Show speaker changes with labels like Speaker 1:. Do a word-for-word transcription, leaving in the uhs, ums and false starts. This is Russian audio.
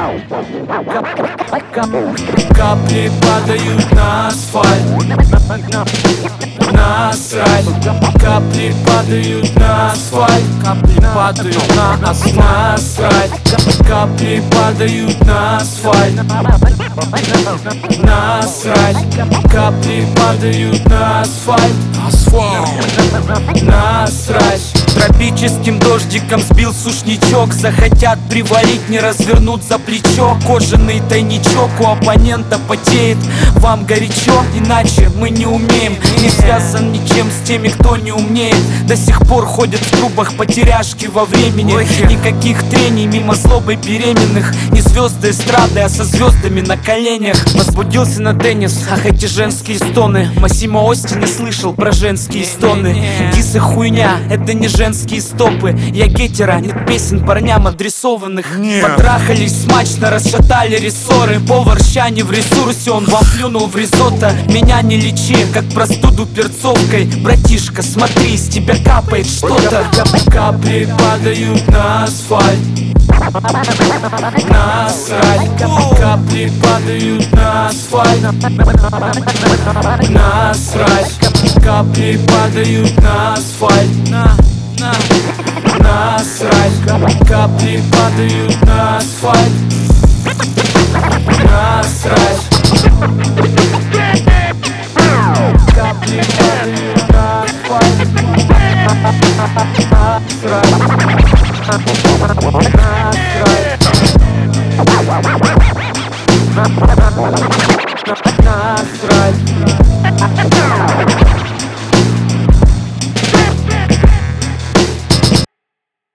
Speaker 1: Капли падают на асфальт, насрать. Капли падают на асфальт, капли падают на асфальт, насрать. Капли падают на асфальт, насрать. Капли падают на асфальт, асфальт, насрать. Тропическим дождиком сбил сушничок. Захотят привалить, не развернут за плечо. Кожаный тайничок у оппонента потеет. Вам горячо, иначе мы не умеем. Не связан ничем с теми, кто не умеет. До сих пор ходят в трубах потеряшки во времени. Никаких трений мимо злобы беременных. Не звезды эстрады, а со звездами на коленях. Возбудился на теннис, ах эти женские стоны. Массимо Ости не слышал про женские стоны. Дисы хуйня, это не женские стопы. Я гетера, нет песен парням адресованных. Нет. Потрахались смачно, расшатали рессоры. Повар ща не в ресурсе, он вам плюнул в ризотто. Меня не лечи, как простуду перцовкой. Братишка, смотри, с тебя капает что-то. Капли падают на асфальт, насрать. Капли падают на асфальт, насрать. Капли падают на асфальт, на, на, насрать. Капли падают на асфальт, насрать. Капли